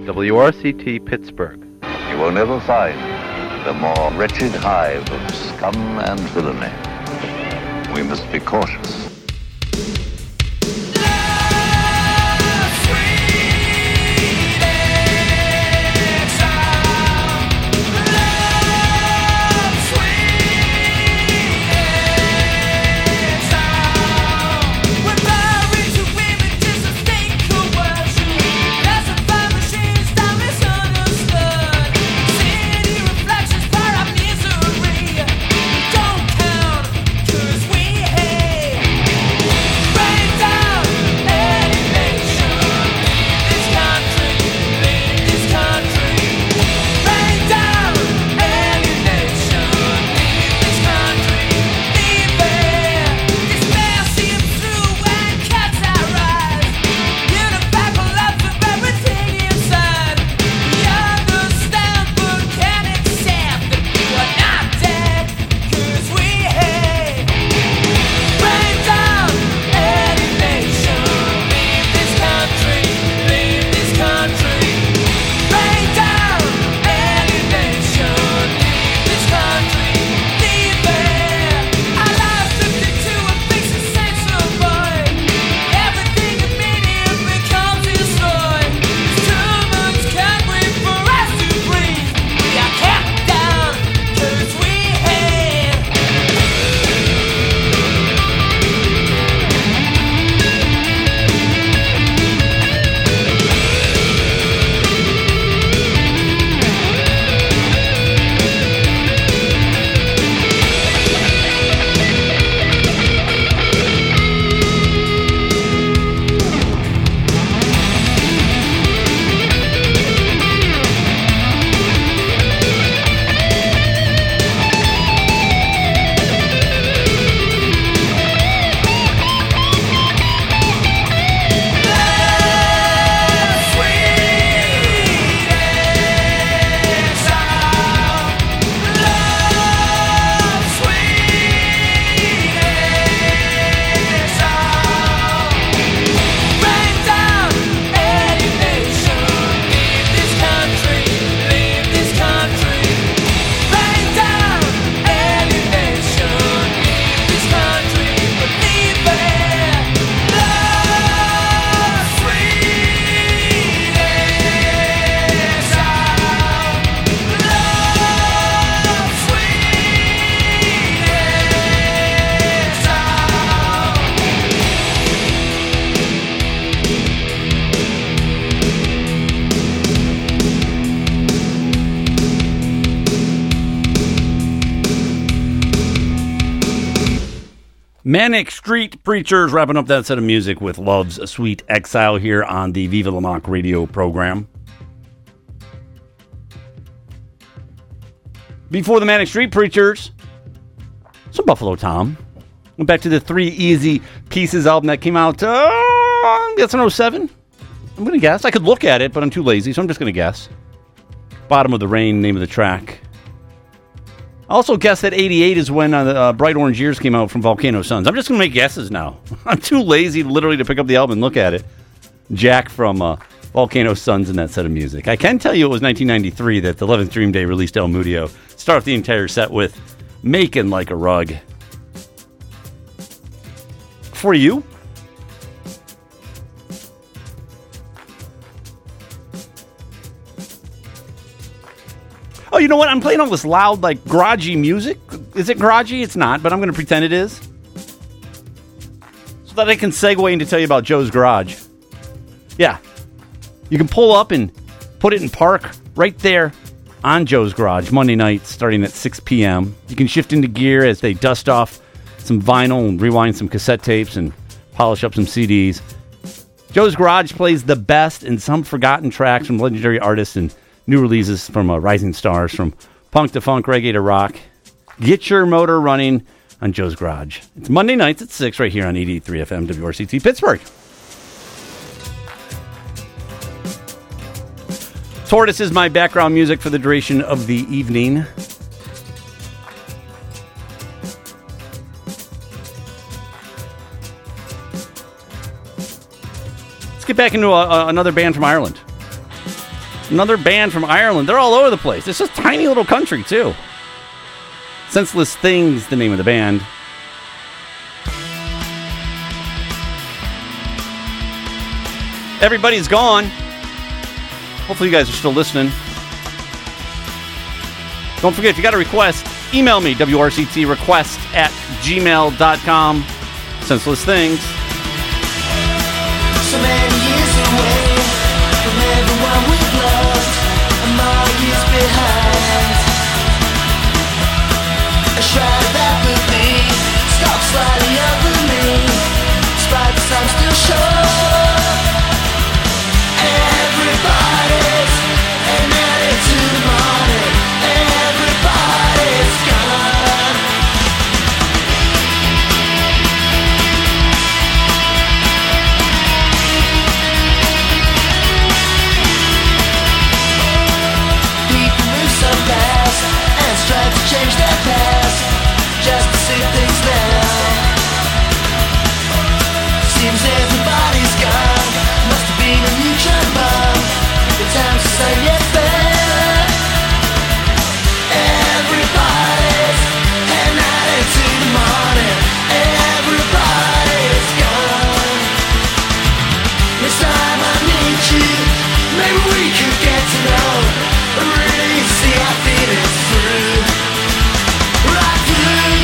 WRCT Pittsburgh. You will never find the more wretched hive of scum and villainy. We must be cautious. Manic Street Preachers wrapping up that set of music with Love's Sweet Exile here on the Viva La Mock radio program. Before the Manic Street Preachers, some Buffalo Tom. Went back to the Three Easy Pieces album that came out, that's in 07. I'm going to guess. I could look at it, but I'm too lazy, so I'm just going to guess. Bottom of the Rain, name of the track. I also guess that 88 is when Bright Orange Years came out from Volcano Suns. I'm just going to make guesses now. I'm too lazy literally to pick up the album and look at it. Jack from Volcano Suns and that set of music. I can tell you it was 1993 that the 11th Dream Day released El Mudio. Start off the entire set with Making Like a Rug. For you, oh, you know what? I'm playing all this loud, like, garagey music. Is it garagey? It's not, but I'm going to pretend it is. So that I can segue into tell you about Joe's Garage. Yeah. You can pull up and put it in park right there on Joe's Garage, Monday nights, starting at 6 p.m. You can shift into gear as they dust off some vinyl and rewind some cassette tapes and polish up some CDs. Joe's Garage plays the best and some forgotten tracks from legendary artists and new releases from rising stars, from punk to funk, reggae to rock. Get your motor running on Joe's Garage. It's Monday nights at 6 right here on 88.3 FM WRCT Pittsburgh. Tortoise is my background music for the duration of the evening. Let's get back into another band from Ireland. Another band from Ireland. They're all over the place. It's just a tiny little country, too. Senseless Things, the name of the band. Everybody's gone. Hopefully you guys are still listening. Don't forget, if you got a request, email me, wrctrequest@gmail.com. Senseless Things. So many years away from everyone we've lost, and more years behind. A shroud of apathy stalks slightly over me, despite the I'm still sure everybody's an attitude to the morning. Everybody's gone. People move so fast and strive to change their past just to see things now. Seems everybody's gone. Must have been a neutron bomb. The time's the same yet fair. Everybody's an attitude to the morning. Everybody's gone. Next time I meet you, maybe we could get to know and really see our feelings through. Right through.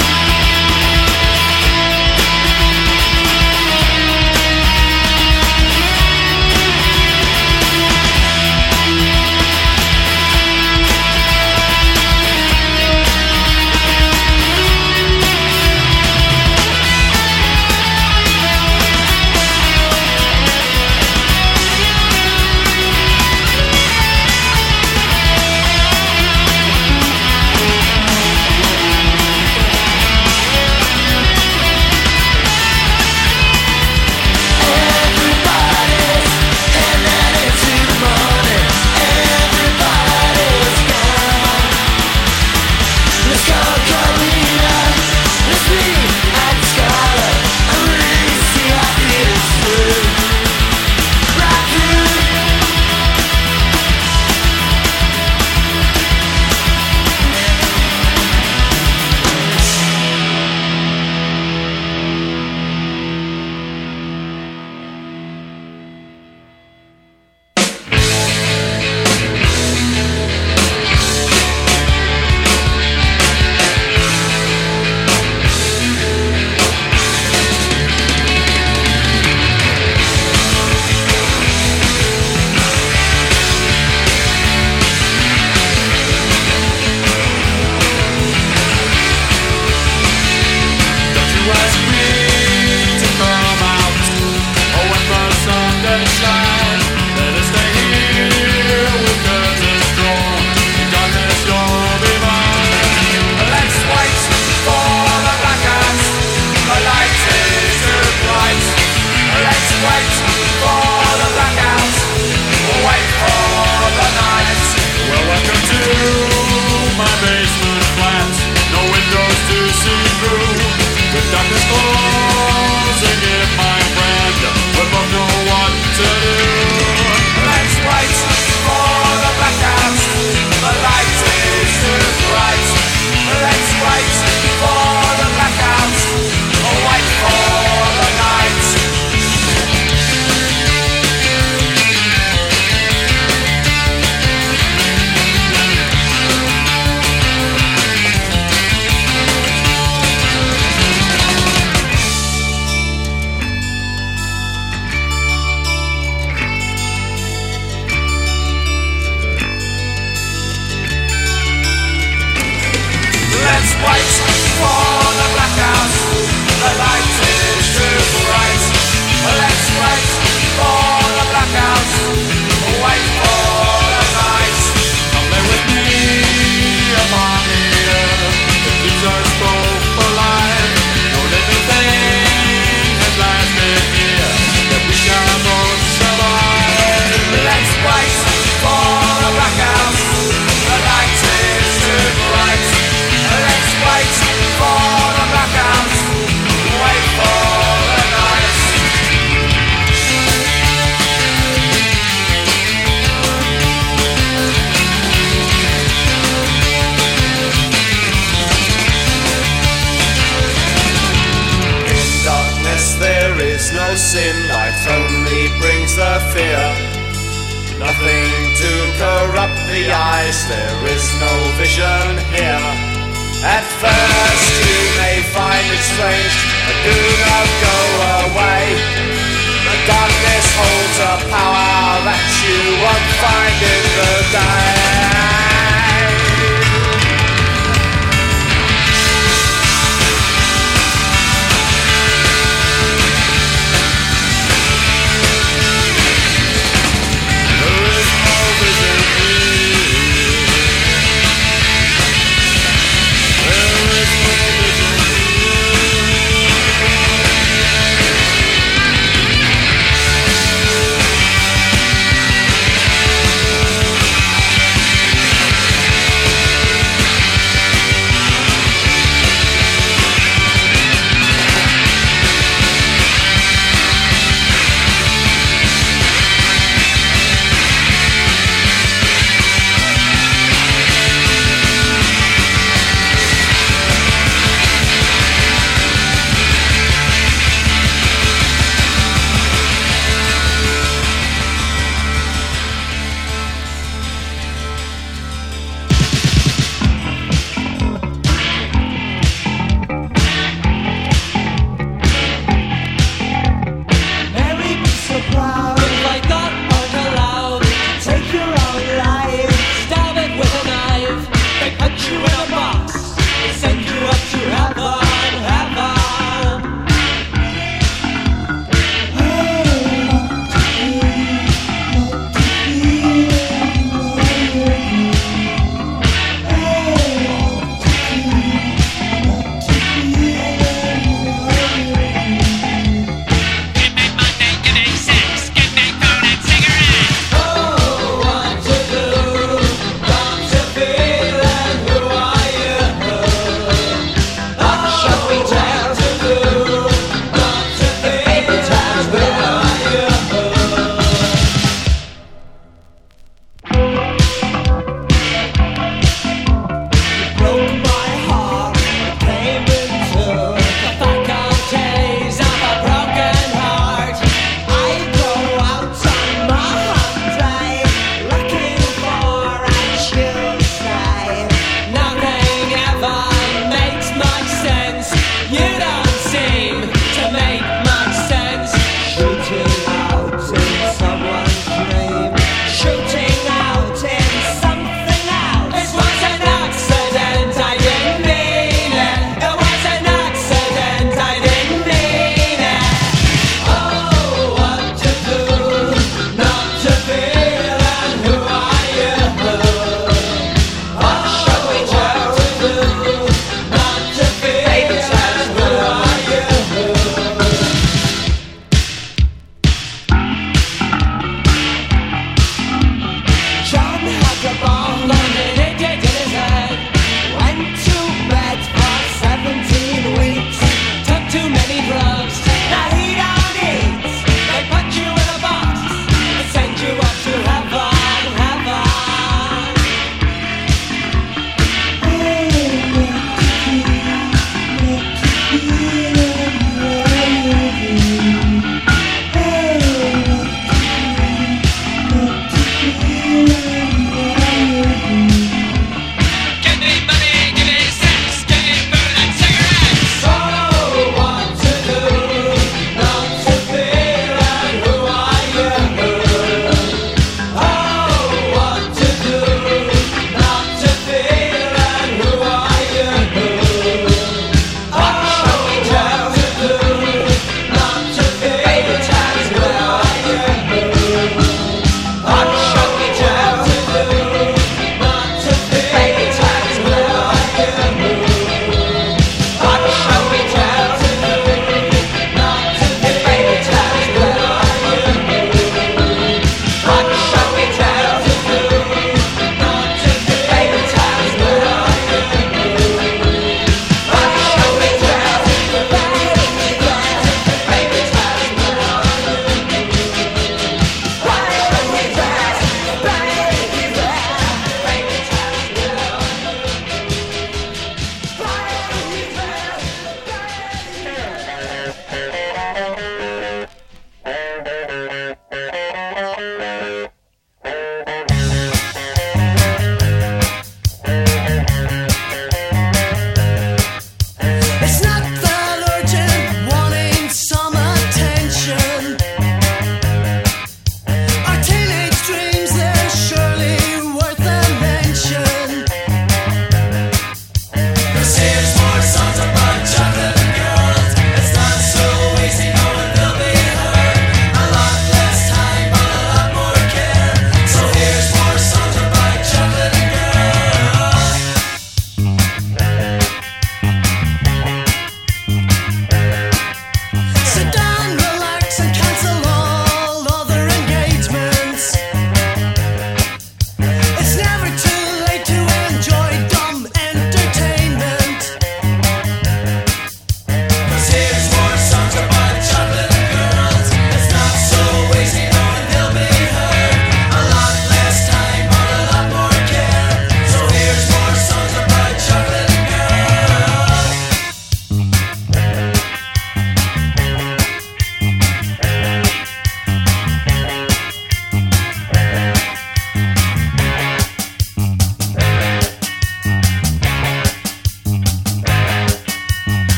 us in, light only brings the fear. Nothing to corrupt the eyes, there is no vision here. At first you may find it strange, but do not go away. The darkness holds a power that you won't find in the day.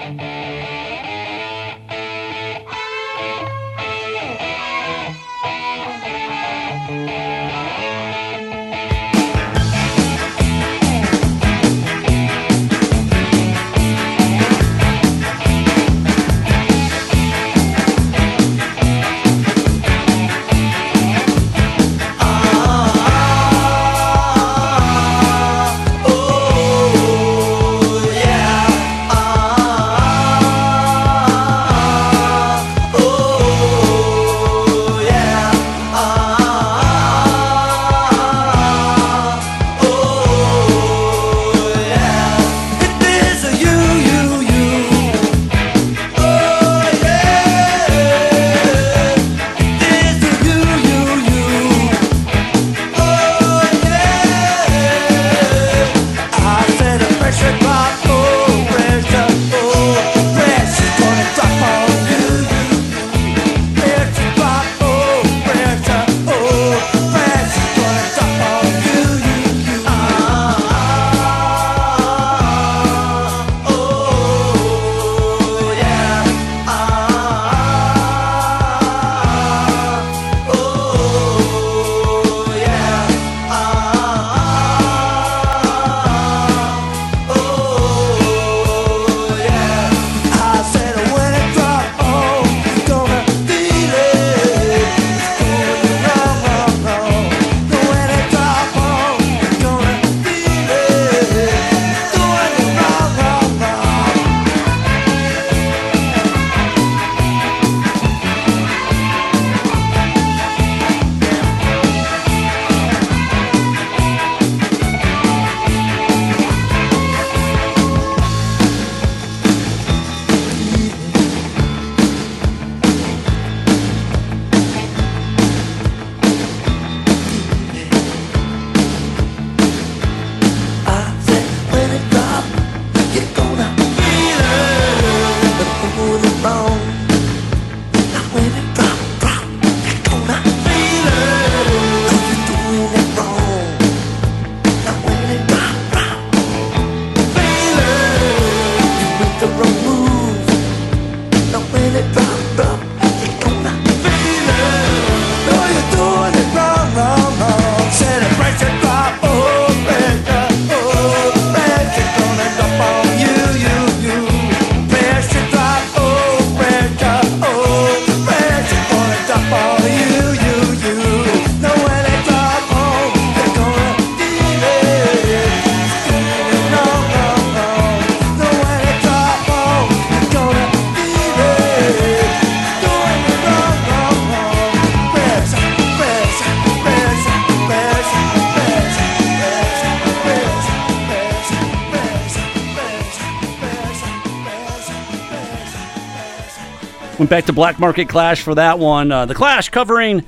Went back to Black Market Clash for that one. The Clash covering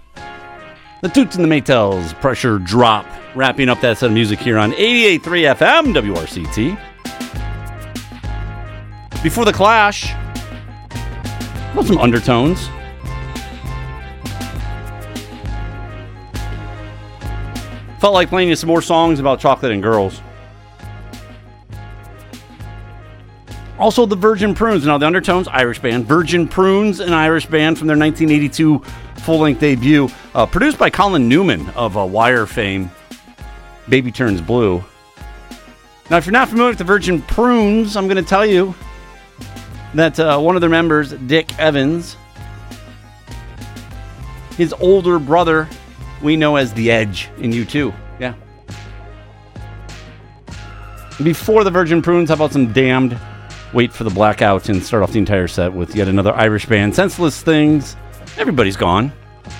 the Toots and the Maytals, Pressure Drop. Wrapping up that set of music here on 88.3 FM, WRCT. Before the Clash, some Undertones. Felt like playing you some more songs about chocolate and girls. Also, the Virgin Prunes. Now, the Undertones, Irish band. Virgin Prunes, an Irish band from their 1982 full-length debut. Produced by Colin Newman of Wire fame. Baby Turns Blue. Now, if you're not familiar with the Virgin Prunes, I'm going to tell you that one of their members, Dick Evans, his older brother, we know as The Edge in U2. Yeah. Before the Virgin Prunes, how about some Damned? Wait for the Blackout and start off the entire set with yet another Irish band. Senseless Things. Everybody's gone.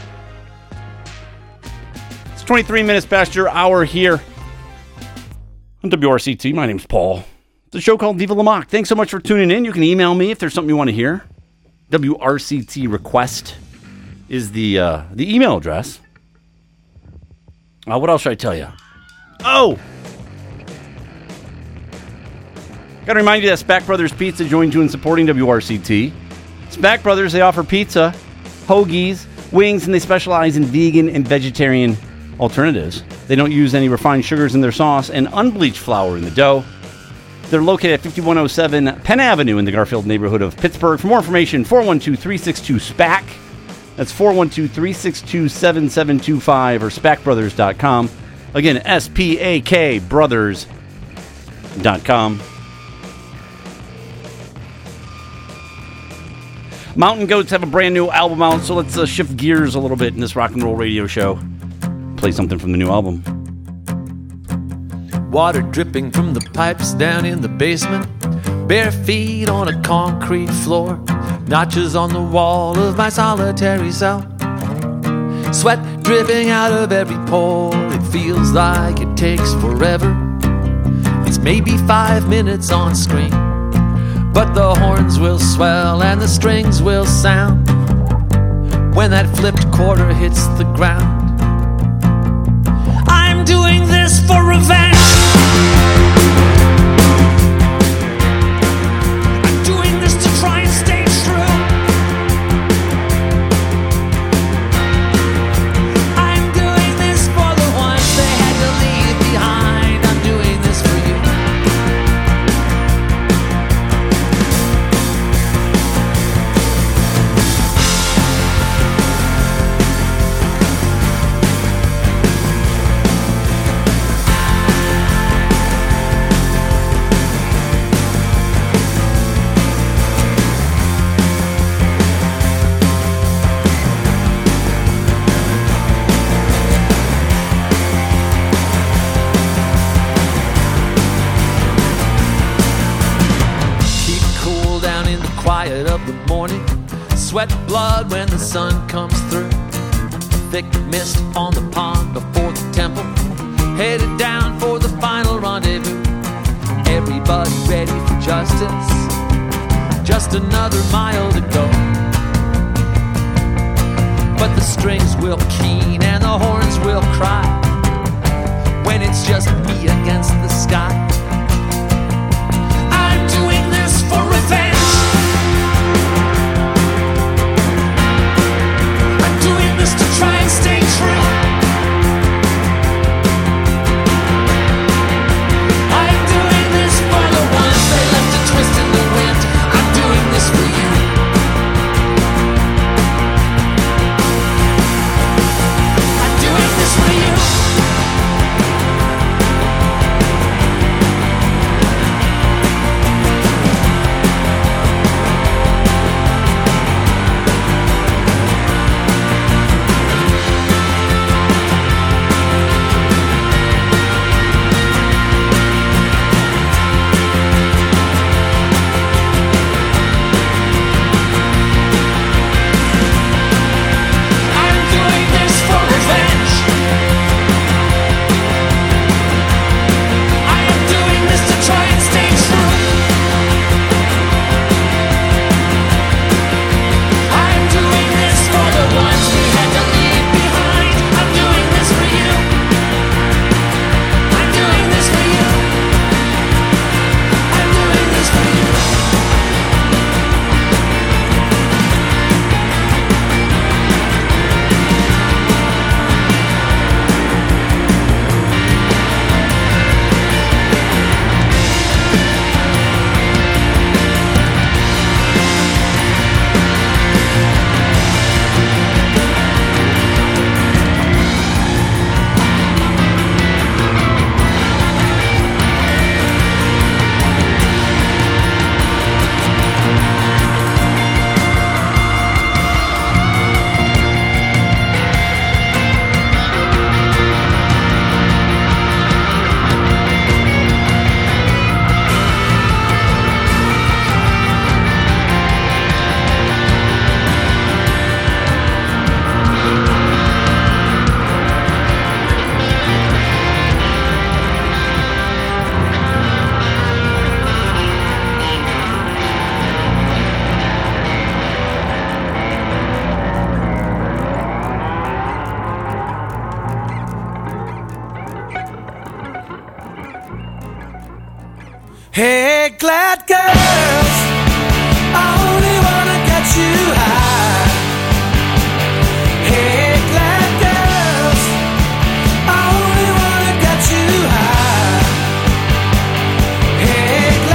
It's 23 minutes past your hour here on WRCT. My name's Paul. It's a show called Viva La Mock. Thanks so much for tuning in. You can email me if there's something you want to hear. WRCT request is the email address. What else should I tell you? Oh! Got to remind you that Spack Brothers Pizza joined you in supporting WRCT. Spack Brothers, they offer pizza, hoagies, wings, and they specialize in vegan and vegetarian alternatives. They don't use any refined sugars in their sauce and unbleached flour in the dough. They're located at 5107 Penn Avenue in the Garfield neighborhood of Pittsburgh. For more information, 412-362-SPAC. That's 412-362-7725 or SPACbrothers.com. Again, SPAK Brothers.com. Mountain Goats have a brand new album out, so let's shift gears a little bit in this rock and roll radio show. Play something from the new album. Water dripping from the pipes down in the basement. Bare feet on a concrete floor. Notches on the wall of my solitary cell. Sweat dripping out of every pore. It feels like it takes forever. It's maybe 5 minutes on screen, but the horns will swell and the strings will sound when that flipped quarter hits the ground. I'm doing this for revenge. I'm doing this to try and stay true. I'm doing this for the ones they had to leave behind. I'm doing this for you. Quiet of the morning, sweat blood when the sun comes through. Thick mist on the pond before the temple, headed down for the final rendezvous. Everybody ready for justice, just another mile to go. But the strings will keen and the horns will cry when it's just me against the sky. I'm doing this for revenge. To try and stay true. I'm doing this for the ones they left a twist in the wind. I'm doing this for you. I'm doing this for you. Hey, glad girls, I only wanna get you high. Hey, glad girls, I only wanna get you high. Hey,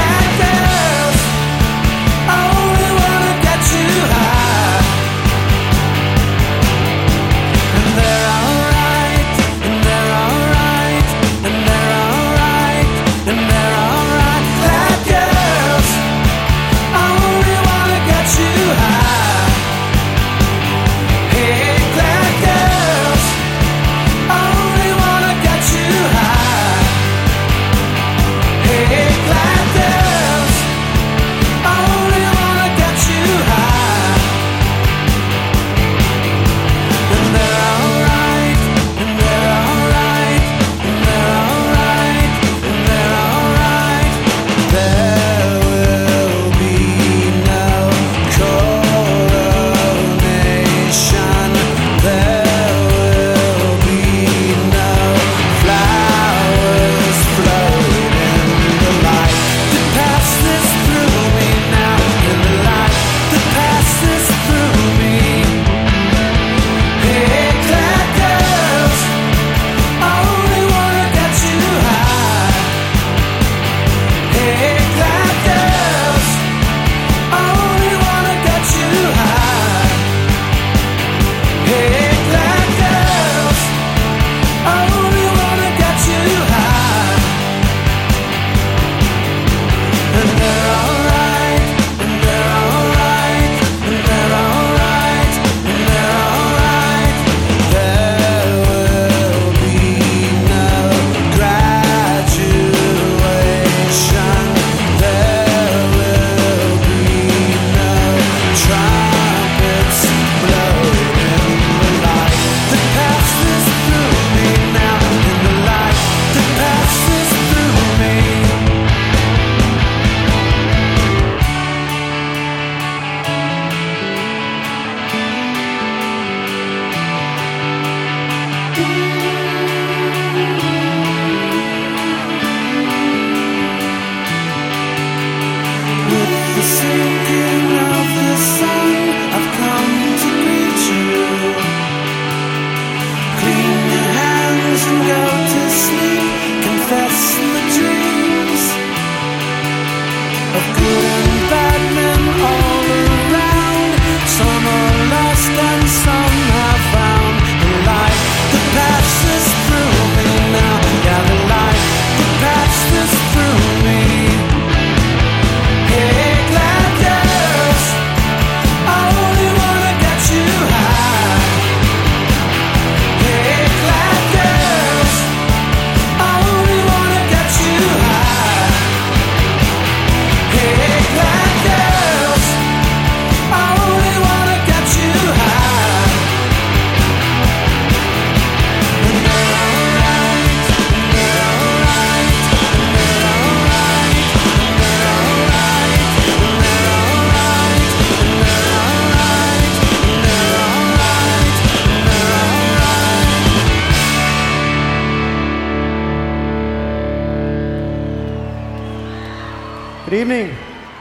Good evening.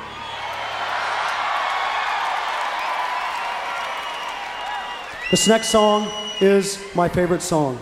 This next song is my favorite song.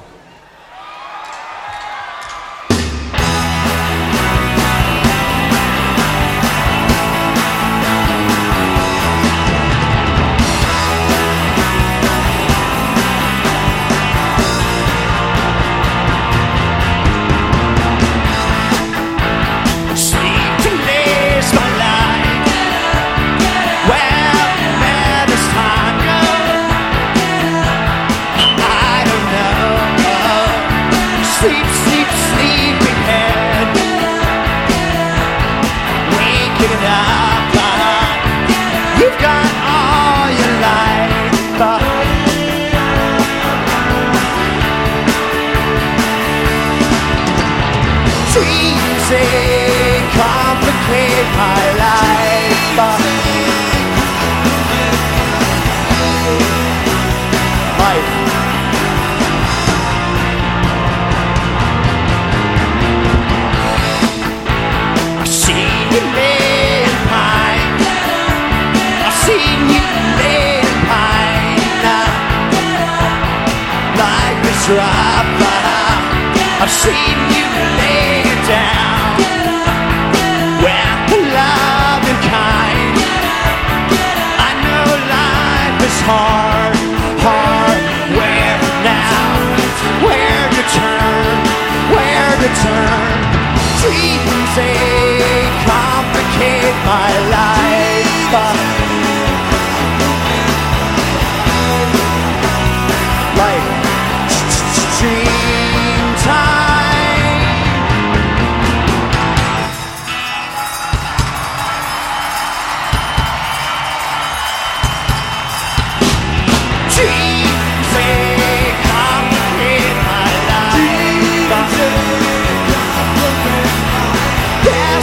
Complicate my life. I've seen you lay in pine. I've seen you lay in pine. Like this rock. I've seen you lay down. Love and kind. I know life is hard, hard. Where now? Where to turn? Where to turn? Dreams, they complicate my life. Like dream time. Dreams, they complicate my life. Yeah.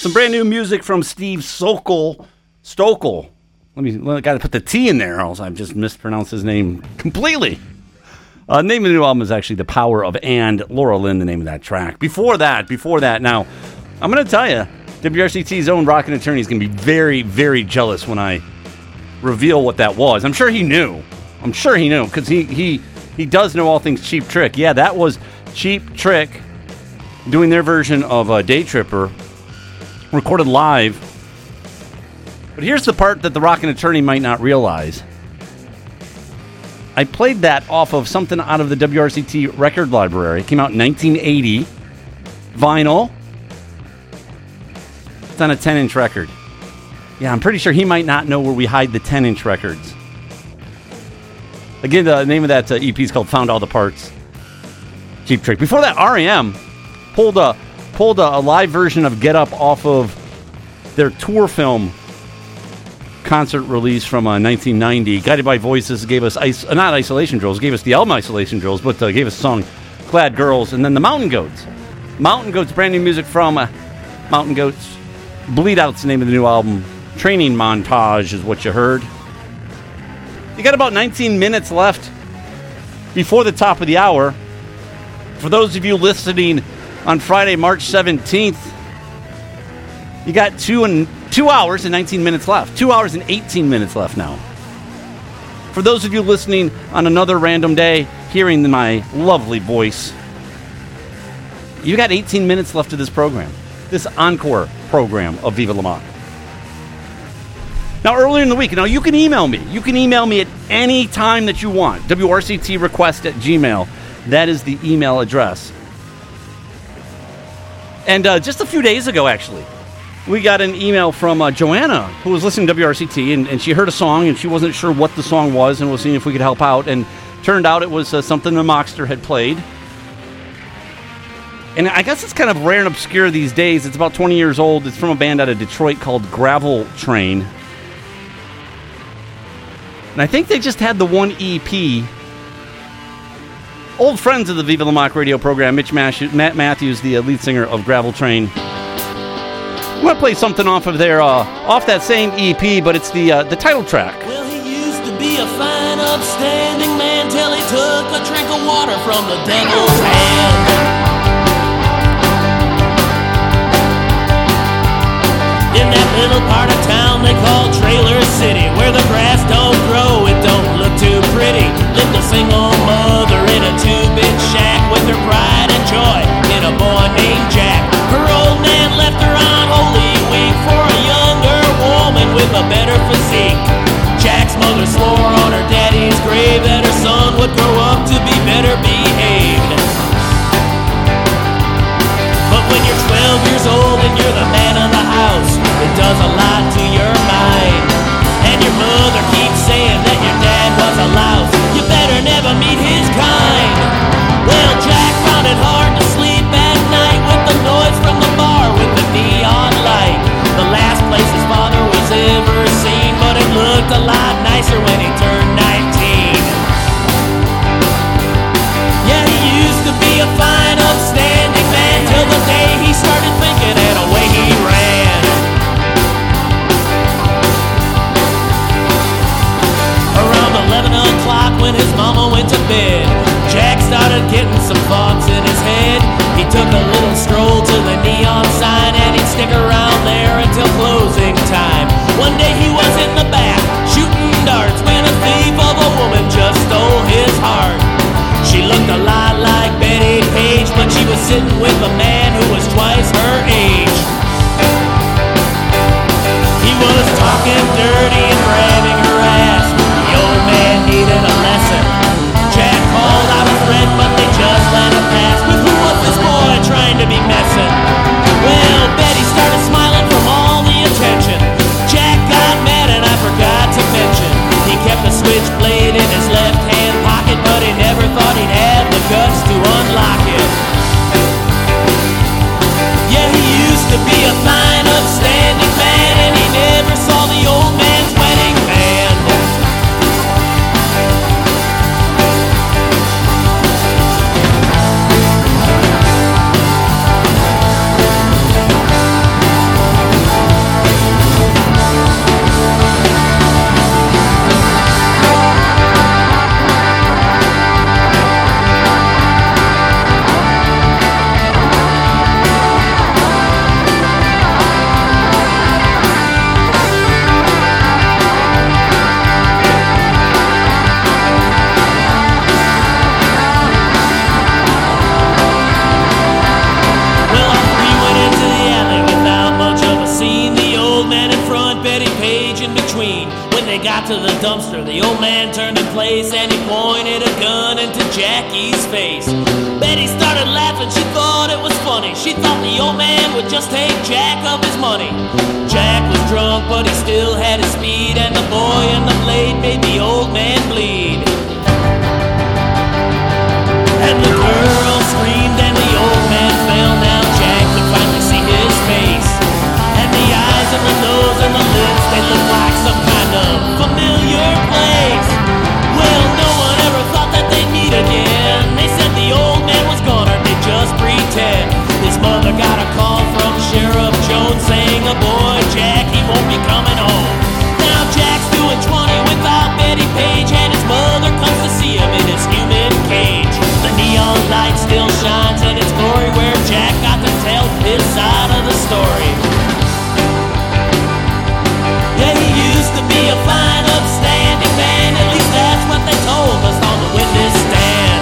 Some brand new music from Steve Stokel. Got to put the T in there, or else I've just mispronounced his name completely. Name of the new album is actually The Power of And. Laura Lynn, the name of that track. Before that, now, I'm going to tell you, WRCT's own Rockin' Attorney is going to be very, very jealous when I reveal what that was. I'm sure he knew, because he does know all things Cheap Trick. Yeah, that was Cheap Trick doing their version of Day Tripper, recorded live. But here's the part that the Rockin' Attorney might not realize. I played that off of something out of the WRCT record library. It came out in 1980. Vinyl. It's on a 10-inch record. Yeah, I'm pretty sure he might not know where we hide the 10-inch records. Again, the name of that EP is called Found All the Parts. Cheap Trick. Before that, R.E.M. pulled a live version of Get Up off of their tour film concert release from 1990. Guided by Voices gave us not Isolation Drills, gave us the album Isolation Drills, but gave us the song Glad Girls, and then the Mountain Goats. Mountain Goats, brand new music from Mountain Goats. Bleed Out's the name of the new album. Training Montage is what you heard. You got about 19 minutes left before the top of the hour. For those of you listening on Friday, March 17th, you got 2 hours and 19 minutes left. 2 hours and 18 minutes left now. For those of you listening on another random day, hearing my lovely voice, you got 18 minutes left of this program. This encore program of Viva La Mock. Now, earlier in the week, you can email me. You can email me at any time that you want. WRCTrequest@gmail.com. That is the email address. And just a few days ago, actually, we got an email from Joanna, who was listening to WRCT, and she heard a song, and she wasn't sure what the song was, and was seeing if we could help out. And turned out it was something the Mockster had played. And I guess it's kind of rare and obscure these days. It's about 20 years old. It's from a band out of Detroit called Gravel Train. And I think they just had the one EP. Old friends of the Viva La Mock radio program, Matt Matthews, the lead singer of Gravel Train. I'm going to play something off of their, off that same EP, but it's the title track. Well, he used to be a fine, upstanding man till he took a drink of water from the devil's hand. In that little part of town they call Trailer City, where the grass don't grow, it don't look too pretty. Lived a single mother in a two-bit shack with her pride and joy in a boy named Jack. Her old man left her on Holy Week for a younger woman with a better physique. Jack's mother swore on her daddy's grave that her son would grow up to be better behaved. But when you're 12 years old and you're the man of the house, it does a lot to your mind. And your mother keeps saying that your dad was a louse. You better never meet his kind. Well, Jack found it hard to sleep at night with the noise from the bar with the neon light. The last place his father was ever seen, but it looked a lot nicer when he turned 19. Yeah, he used to be a fine, upstanding man till the day he started thinking and away he ran. Around 11 o'clock when his mama went to bed, Jack started getting some thoughts in his head. He took a little stroll to the neon sign and he'd stick around there until closing time. One day he was in the back shooting darts when a thief of a woman just stole his heart. She looked a lot like Betty Page, but she was sitting with a man who was twice her age. He was talking dirty and grabbing her ass. The old man needed a lesson. Jack called out a friend, but they just let him pass. But who was this boy trying to be messing? Well, Betty started smiling from all the attention. Jack got mad and I forgot to mention he kept a switchblade in his left hand pocket, but he never thought he'd have the guts to unlock it. got to the dumpster, the old man turned in place and he pointed a gun into Jackie's face. Betty started laughing, she thought it was funny. She thought the old man would just take Jack of his money. Jack was drunk, but he still had his speed, and the boy and the blade made the old man bleed. And the girl screamed and the old man fell. Now Jack could finally see his face, and the eyes and the nose and the lips, they looked like some kind of familiar place. Well, no one ever thought that they'd meet again. They said the old man was gone, or they just pretend. His mother got a call from Sheriff Jones saying a boy, Jack, he won't be coming home. Now Jack's doing 20 without Betty Page, and his mother comes to see him in his human cage. The neon light still shines in its glory, where Jack got to tell his side of the story. Yeah, he used to be a fine, upstanding man. At least that's what they told us on the witness stand.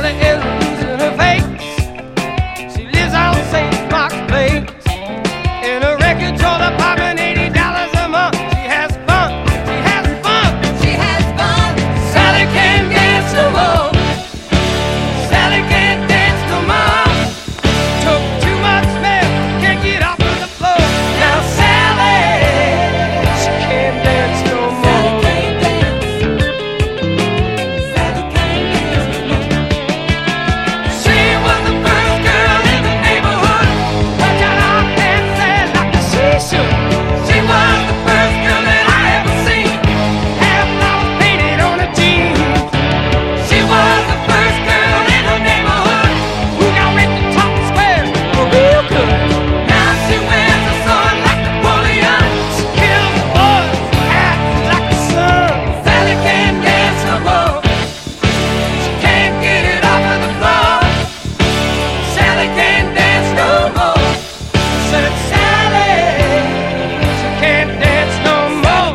Sally is losing her face. She lives on St. Mark's Place in a record store apartment, $80 a month. She has fun, she has fun, she has fun. Sally can't dance no more. Sally can't dance no more. Took too much milk, can't get off of the floor. Now Sally, she can't dance no more. She was the first girl in the neighborhood who got up and said like she should. She was the first girl that I ever seen have flowers painted on her jeans. She was the first girl in her neighborhood who got rich and top square for real good. Now she wears a sword like Napoleon. She kills the boys who act like the sun. Sally can't dance no more. She can't get it off of the floor. Sally can't dance no more. Said Sally, she can't dance no more.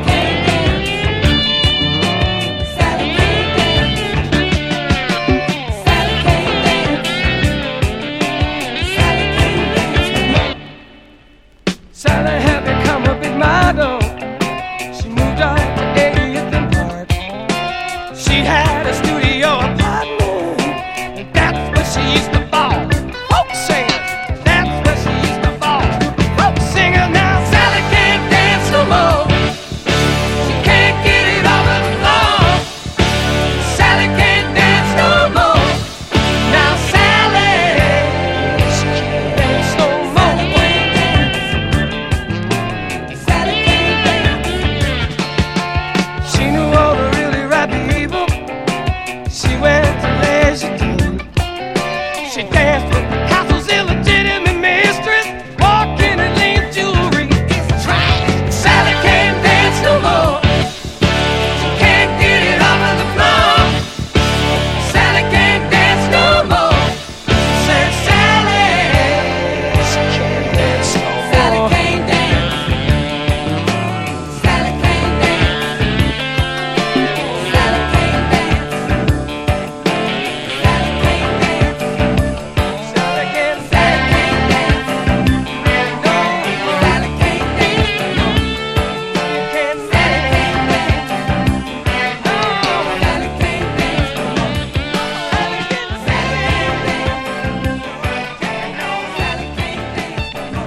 Sally can't dance. Sally can't dance. Sally can't dance no more. Sally had become a big model. She moved on to 80th and Park. She had a studio apartment, and that's where she used to fall. Folk singers, that's where she used to fall. Folk singers, now Sally can't dance no more. She can't get it off of the floor. Sally can't dance no more. Now Sally, she can't dance no more. Sally can't dance. She knew all the really right people. She went to leisure time. She danced with Picasso's illegitimate mistress, walked in her lean jewelry. It's trash. Sally can't dance no more. She can't get it off of the floor. Sally can't dance no more. Said Sally, she can't dance no more. Sally can't dance. Sally can't dance. Sally can't dance. Sally can't dance. Sally can't dance. Sally can't dance. No, Sally can't dance no more. Can't Sally can't dance. No, Sally can't dance no more. Sally can't dance. No, Sally can't dance no more.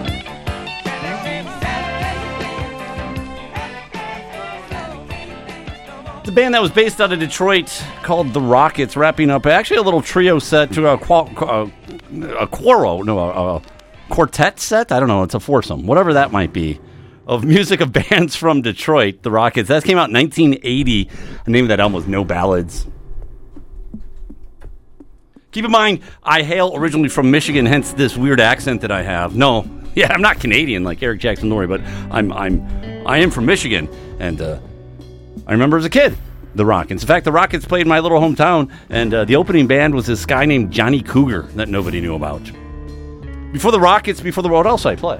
The band that was based out of Detroit called The Rockets, wrapping up actually a little trio set to a quartet set? I don't know, it's a foursome, whatever that might be, of music of bands from Detroit, The Rockets. That came out in 1980. The name of that album was No Ballads. Keep in mind, I hail originally from Michigan, hence this weird accent that I have. No, yeah, I'm not Canadian like Eric Jackson Laurie, but I am from Michigan, and I remember as a kid the Rockets. In fact, the Rockets played in my little hometown, and the opening band was this guy named Johnny Cougar that nobody knew about. Before the Rockets, what else did I play?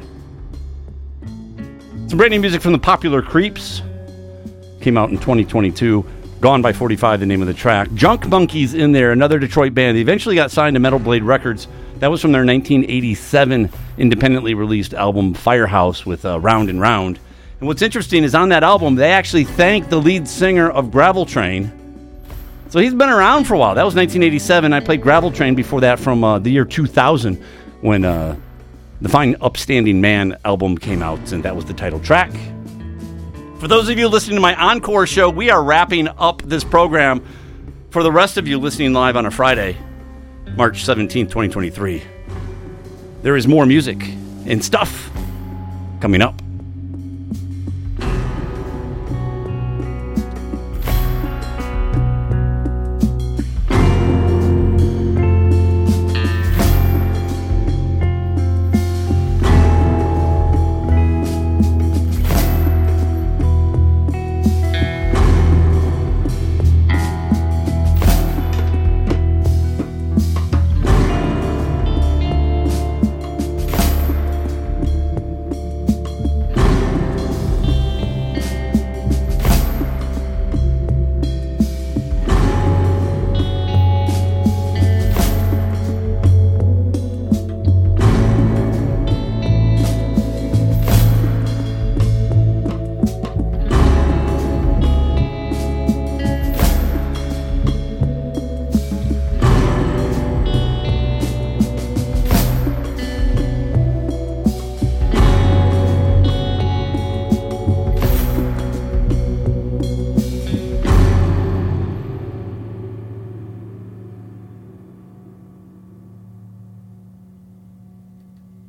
Some brand new music from the Popular Creeps. Came out in 2022. Gone by 45, the name of the track. Junk Monkeys in there, another Detroit band. They eventually got signed to Metal Blade Records. That was from their 1987 independently released album Firehouse with Round and Round. And what's interesting is on that album, they actually thanked the lead singer of Gravel Train. So he's been around for a while. That was 1987. I played Gravel Train before that from the year 2000 when the Fine Upstanding Man album came out, and that was the title track. For those of you listening to my encore show, we are wrapping up this program. For the rest of you listening live on a Friday, March 17th, 2023, there is more music and stuff coming up.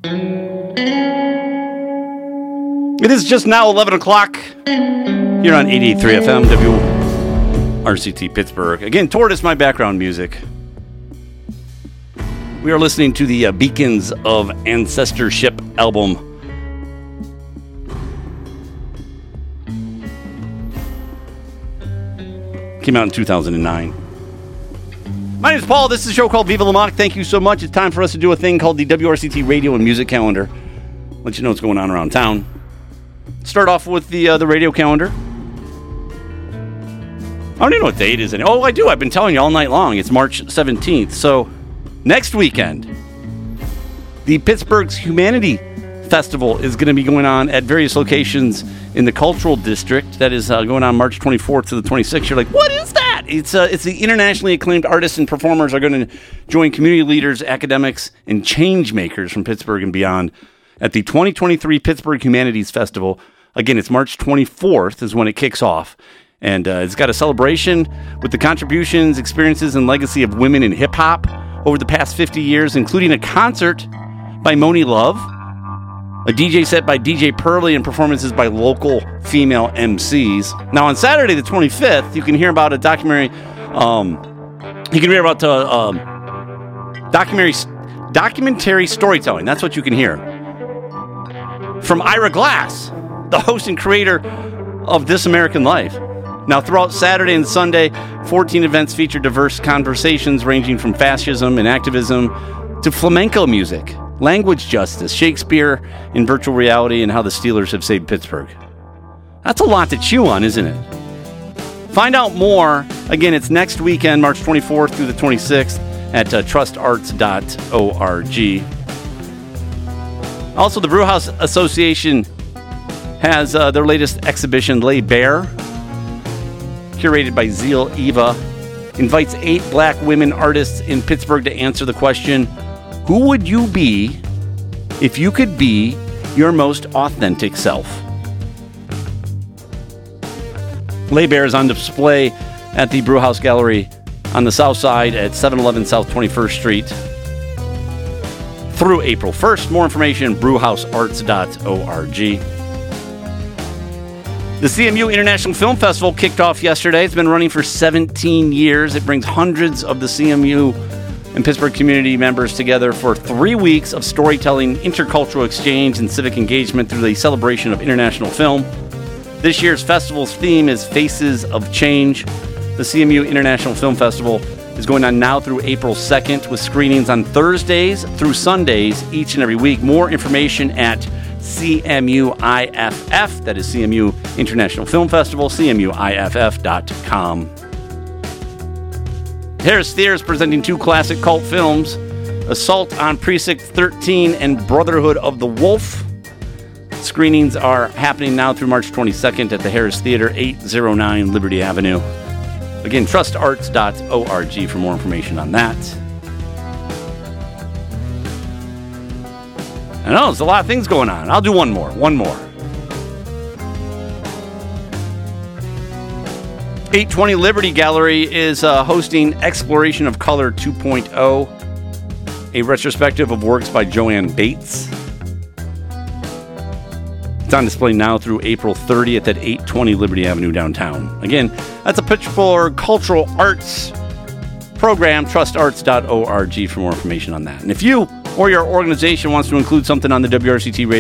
It is just now 11 o'clock here on 88.3 FM, WRCT Pittsburgh. Again, Tortoise, my background music. We are listening to the Beacons of Ancestorship album. Came out in 2009. My name is Paul. This is a show called Viva La Mock. Thank you so much. It's time for us to do a thing called the WRCT Radio and Music Calendar. Let you know what's going on around town. Start off with the radio calendar. I don't even know what date it is. Oh, I do. I've been telling you all night long. It's March 17th. So, next weekend, the Pittsburgh's Humanity Festival is going to be going on at various locations in the Cultural District. That is going on March 24th to the 26th. You're like, what is that? It's the internationally acclaimed artists and performers are going to join community leaders, academics, and change makers from Pittsburgh and beyond at the 2023 Pittsburgh Humanities Festival. Again, it's March 24th is when it kicks off. And it's got a celebration with the contributions, experiences, and legacy of women in hip-hop over the past 50 years, including a concert by Moni Love, a DJ set by DJ Pearly, and performances by local female MCs. Now, on Saturday the 25th, you can hear about a documentary. You can hear about documentary storytelling. That's what you can hear from Ira Glass, the host and creator of This American Life. Now, throughout Saturday and Sunday, 14 events feature diverse conversations ranging from fascism and activism to flamenco music, language justice, Shakespeare in virtual reality, and how the Steelers have saved Pittsburgh. That's a lot to chew on, isn't it? Find out more. Again, it's next weekend, March 24th through the 26th at trustarts.org. Also, the Brewhouse Association has their latest exhibition, Lay Bare, curated by Zeal Eva, invites 8 black women artists in Pittsburgh to answer the question, who would you be if you could be your most authentic self? Lay Bare is on display at the Brewhouse Gallery on the south side at 711 South 21st Street through April 1st. More information, brewhousearts.org. The CMU International Film Festival kicked off yesterday. It's been running for 17 years. It brings hundreds of the CMU and Pittsburgh community members together for 3 weeks of storytelling, intercultural exchange, and civic engagement through the celebration of international film. This year's festival's theme is Faces of Change. The CMU International Film Festival is going on now through April 2nd with screenings on Thursdays through Sundays each and every week. More information at CMUIFF, that is CMU International Film Festival, CMUIFF.com. Harris Theater is presenting 2 classic cult films, Assault on Precinct 13 and Brotherhood of the Wolf. Screenings are happening now through March 22nd at the Harris Theater, 809 Liberty Avenue. Again, trustarts.org for more information on that. I know, there's a lot of things going on. I'll do one more. 820 Liberty Gallery is hosting Exploration of Color 2.0, a retrospective of works by Joanne Bates. It's on display now through April 30th at 820 Liberty Avenue downtown. Again, that's a Pittsburgh Cultural Arts program, trustarts.org for more information on that. And if you or your organization wants to include something on the WRCT radio